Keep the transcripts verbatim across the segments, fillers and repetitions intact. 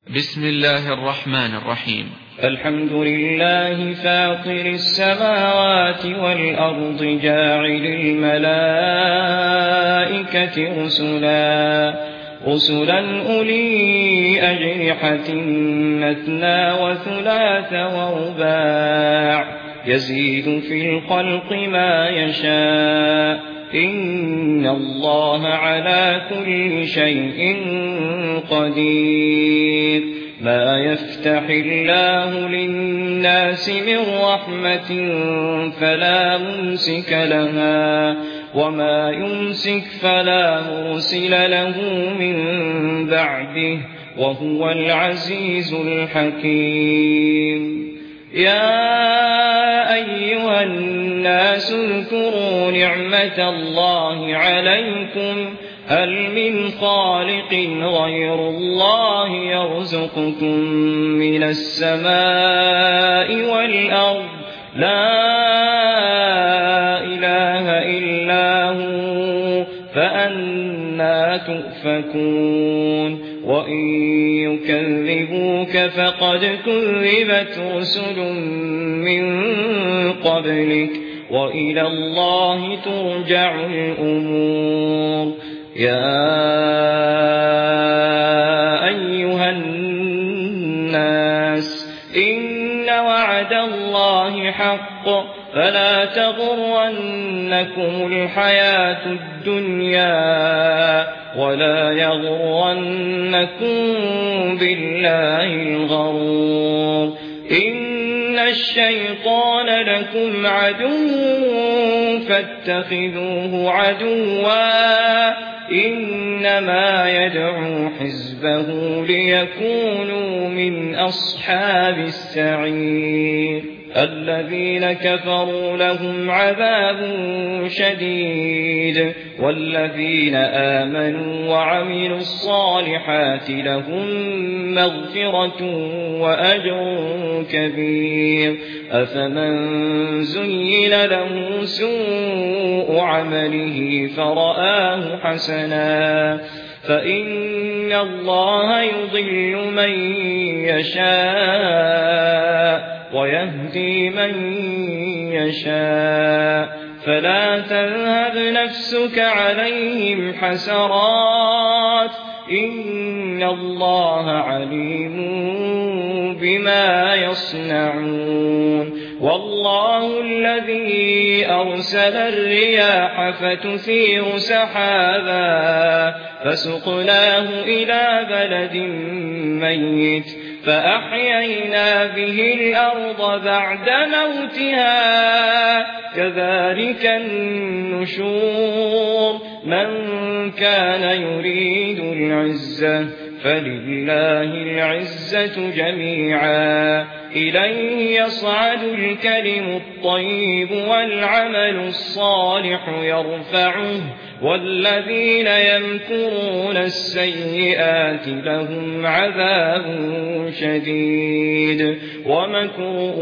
بسم الله الرحمن الرحيم. الحمد لله فاطر السماوات والأرض جاعل الملائكة رسلا رسلا أولي أجنحة مثنى وثلاث ورباع يزيد في الخلق ما يشاء إن الله على كل شيء قدير. ما يفتح الله للناس من رحمة فلا ممسك لها وما يمسك فلا مرسل له من بعده وهو العزيز الحكيم. يا أيها الناس اذكروا نعمة الله عليكم هل من خالق غير الله يرزقكم من السماء والأرض لا إله إلا هو فأنى تؤفكون. وإن يكذبوك فقد كذبت رسل من قبلك وإلى الله ترجع الأمور. يا أيها الناس إن وعد الله حق فلا تغرنكم الحياة الدنيا ولا يغرنكم بالله الغرور. إن الشيطان لكم عدو فاتخذوه عدوا إنما يدعو حزبه ليكونوا من أصحاب السعير. الذين كفروا لهم عذاب شديد والذين آمنوا وعملوا الصالحات لهم مغفرة وأجر كبير. أفمن زين له سوء عمله فرآه حسنا فإن الله يضل من يشاء ويهدي من يشاء فلا تذهب نفسك عليهم حسرات إن الله عليم بما يصنعون. والله الذي أرسل الرياح فتثير سحابا فسقناه إلى بلد ميت فأحيينا به الأرض بعد موتها كذلك النشور. من كان يريد العزة فلله العزة جميعا إليه يصعد الكلم الطيب والعمل الصالح يرفعه والذين يمكرون السيئات لهم عذاب شديد ومكر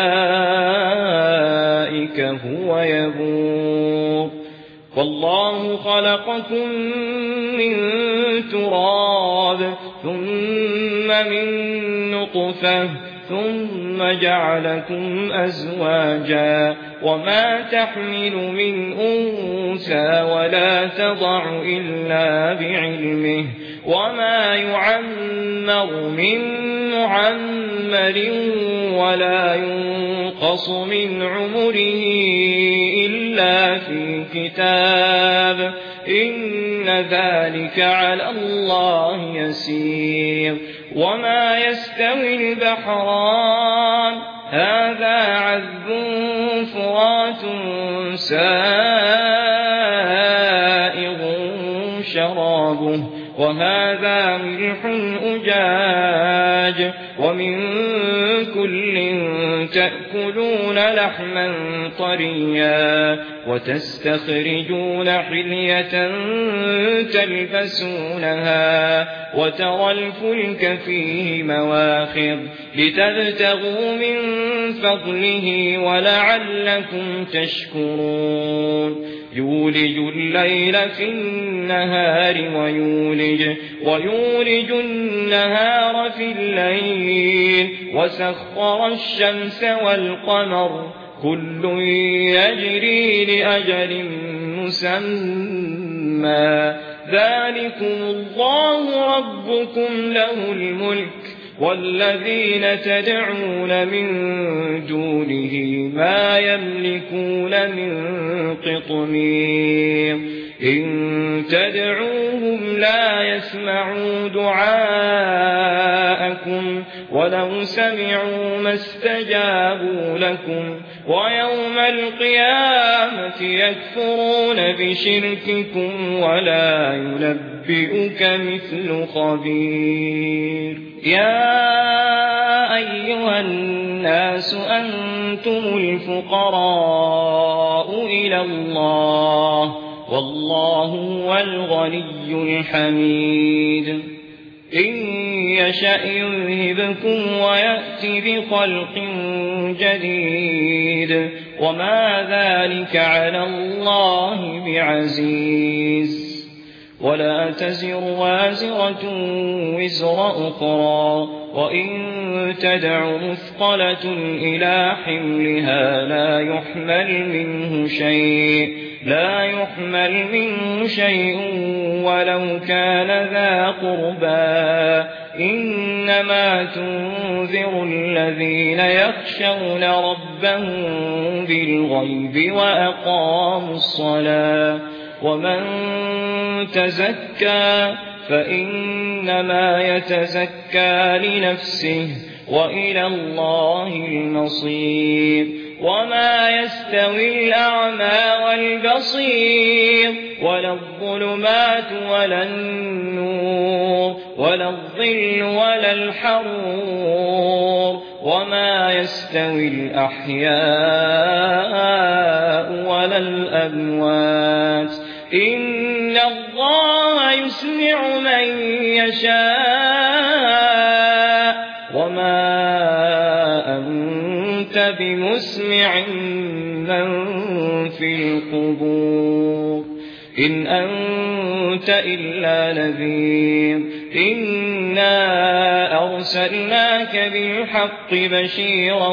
أولئك هو يبور. والله خلقكم من تراب ثم من نطفة ثم جعلكم أزواجا وما تحمل من أنثى ولا تضع إلا بعلمه وما يعمر من معمر ولا ينقص من عمره إلا في كتاب إن ذلك على الله يسير. وما يستوي البحران هذا عذب فرات سائغ شرابه وهذا ملح أجاج ومن كل تأكلون لحما طريا وتستخرجون حلية تلبسونها وترى الفلك فيه مواخر لتبتغوا من فضله ولعلكم تشكرون. يولج الليل في النهار ويولج, ويولج النهار في الليل وسخر الشمس والقمر كل يجري لأجل مسمى ذلكم الله ربكم له الملك والذين تدعون من دونه ما يملكون من قطمير إن تدعوهم لا يسمعوا دعاءكم ولو سمعوا ما استجابوا لكم ويوم القيامة يكفرون بشرككم ولا ينبئك مثل خبير يا أيها الناس أنتم الفقراء إلى الله والله هو الغني الحميد إن يشأ يذهبكم ويأتي بخلق جديد وما ذلك على الله بعزيز ولا تزر وازرة وزر أخرى وإن تدع مثقلة إلى حملها لا يحمل منه شيء لا يحمل منه شيء ولو كان ذا قربى إنما تنذر الذين يخشون ربهم بالغيب وأقاموا الصلاة ومن تزكى فإنما يتزكى لنفسه وإلى الله المصير وما يستوي الأعمى والبصير ولا الظلمات ولا النور ولا الظل ولا الحرور وما يستوي الأحياء ولا الأموات إن الله يسمع من يشاء وما أنت بمسمع من في القبور إن أنت إلا نذير إنا أرسلناك بالحق بشيرا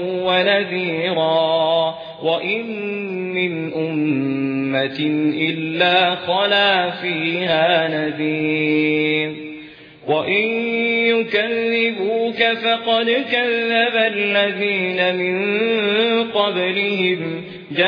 ونذيرا وإن من أمة إلا خلا فيها نذير وإن يكذبوك فقد كذب الذين من قبلهم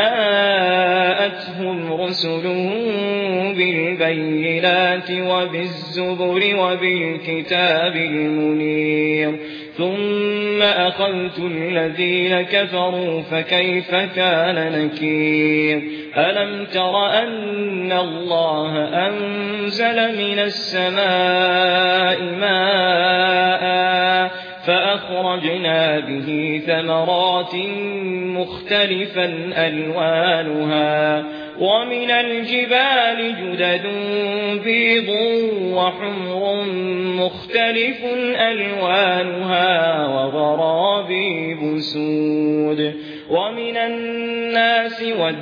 جاءتهم رسلهم بالبينات وبالزبر وبالكتاب المنير ثم أخذت الذين كفروا فكيف كان نكير ألم تر أن الله أنزل من السماء ماء فأخرجنا به ثمرات مختلفا ألوانها ومن الجبال جدد بيض وحمر مختلف ألوانها وغرابيب سود ومن الناس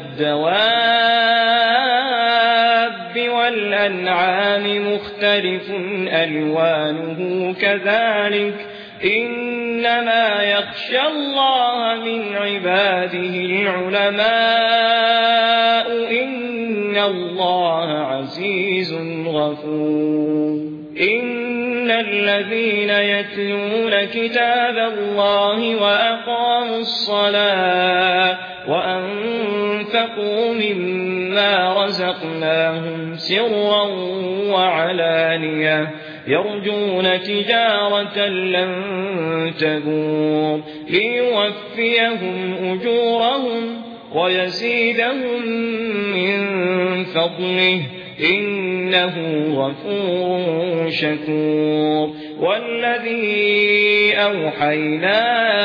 والدواب والأنعام مختلف ألوانه كذلك إنما يخشى الله من عباده العلماء إن الله عزيز غفور إن الذين يتلون كتاب الله وأقاموا الصلاة وأنفقوا مما رزقناهم سرا وعلانية يرجون تجارة لن تبور ليوفيهم أجورهم ويزيدهم من فضله إنه غفور شكور والذي أوحينا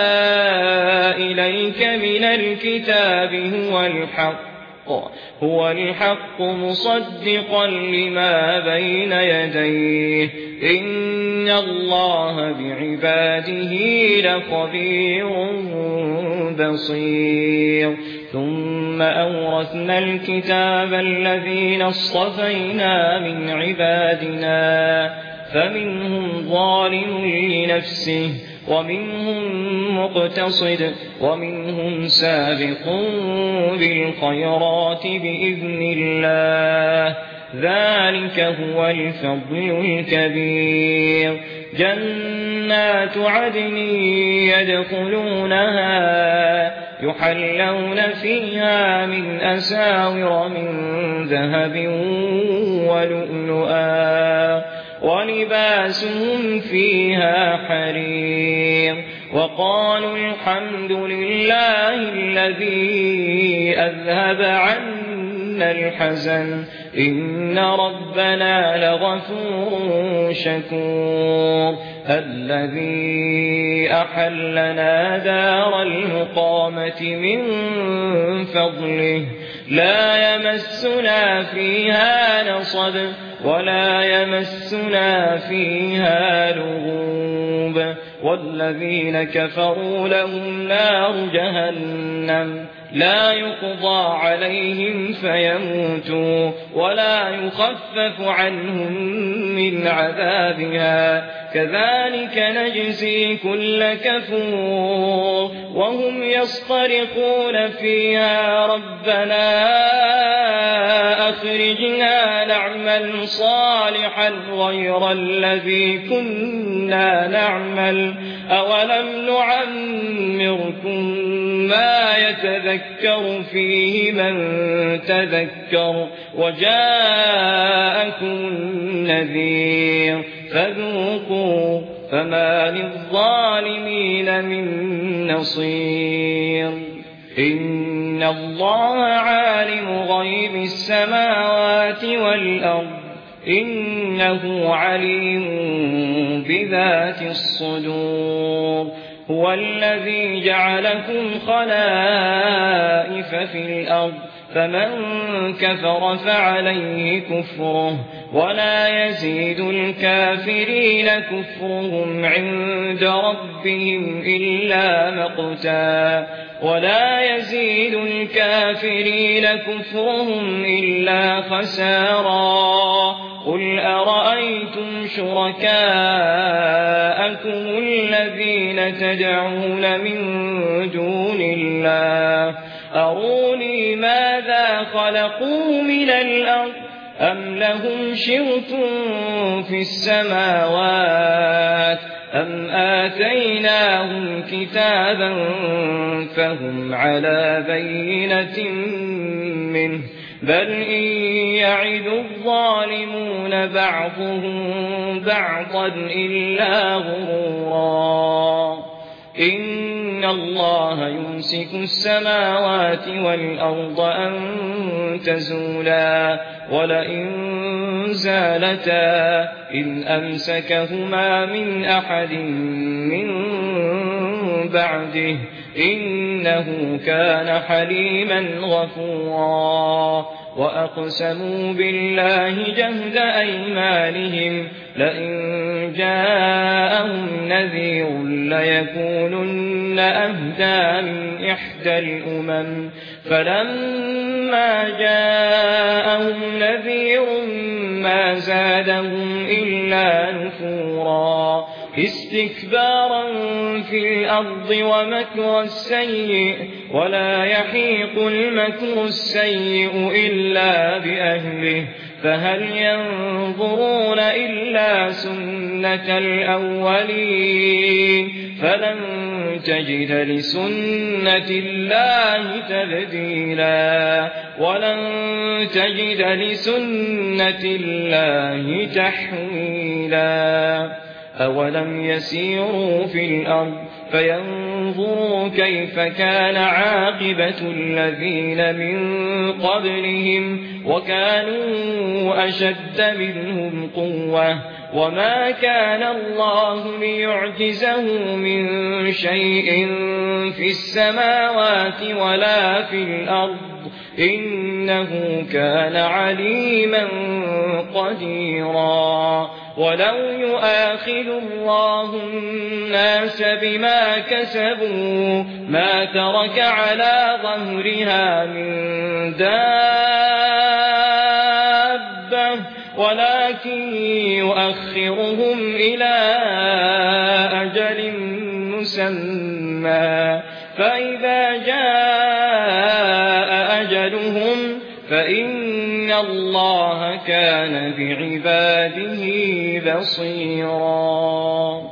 إليك من الكتاب هو الحق هو الحق مصدقا لما بين يديه إن الله بعباده لخبير بصير ثم أورثنا الكتاب الذين اصطفينا من عبادنا فمنهم ظالم لنفسه ومنهم مقتصد ومنهم سابق بالخيرات بإذن الله ذلك هو الفضل الكبير جنات عدن يدخلونها يحلون فيها من أساور من ذهب ولؤلؤا ولباسهم فيها حرير وقالوا الحمد لله الذي أذهب عنا الحزن إن ربنا لغفور شكور الذي أحلنا دار المقامة من فضله لا يمسنا فيها نصب ولا يمسنا فيها لغوب والذين كفروا لهم نار جهنم لا يقضى عليهم فيموتوا ولا يخفف عنهم من عذابها كذلك نجزي كل كفور وهم يصطرخون فيها ربنا أخرجنا نعمل صالحا غير الذي كنا نعمل أولم نعمركم ما يتذكر فيه من تذكر وجاءكم النذير فذوقوا فما للظالمين من نصير إن الله عالم غيب السماوات والأرض إنه عليم بذات الصدور هو الذي جعلكم خلائف في الأرض فمن كفر فعليه كفره ولا يزيد الكافرين كفرهم عند ربهم إلا مقتا ولا يزيد الكافرين كفرهم إلا خسارا قل أرأيتم شركاءكم الذين تدعون من دون الله أروني ماذا خلقوا من الأرض أم لهم شرك في السماوات أم آتيناهم كتابا فهم على بينة منه بل إن يعد الظالمون بعضهم بعضا إلا غرورا إن الله يمسك السماوات والأرض أن تزولا ولئن زالتا إن أمسكهما من أحد من بعده إنه كان حليما غفورا وأقسموا بالله جهد أيمانهم لئن جاءهم نذير ليكونن أهدى من إحدى الأمم فلما جاءهم نذير ما زادهم إلا نفورا استكبارا في الأرض ومكر السيء ولا يحيق المكر السيء إلا بأهله فهل ينظرون إلا سنة الأولين فلن تجد لسنة الله تبديلا ولن تجد لسنة الله تحويلا أولم يسيروا في الأرض فينظروا كيف كان عاقبة الذين من قبلهم وكانوا أشد منهم قوة وما كان الله ليعجزه من شيء في السماوات ولا في الأرض إنه كان عليما قديرا ولو يؤاخذ الله الناس بما كسبوا ما ترك على ظهرها من دابة ولكن يؤخرهم إلى أجل مسمى فإذا جاء أجلهم فإن الله كان بعباده بصيرا.